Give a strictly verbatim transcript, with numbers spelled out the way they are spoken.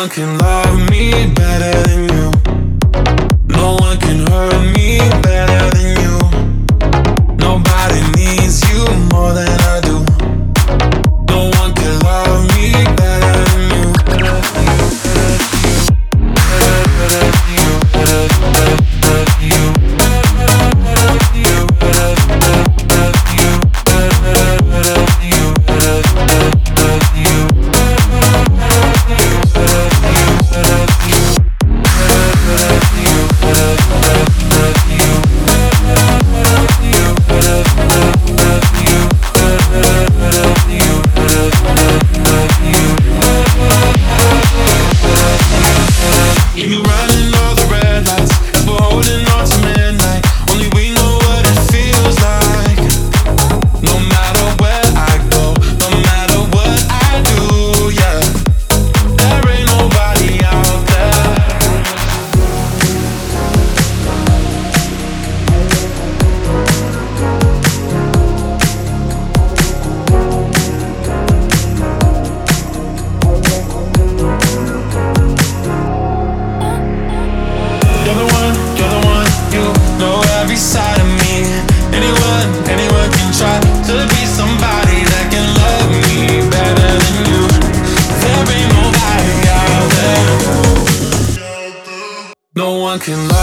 one can love me better than you. No one can hurt me better than you. Nobody needs you more than I do. No one can love me better than you. Side of me, anyone, anyone can try to be somebody that can love me better than you. There ain't nobody out there. No one can love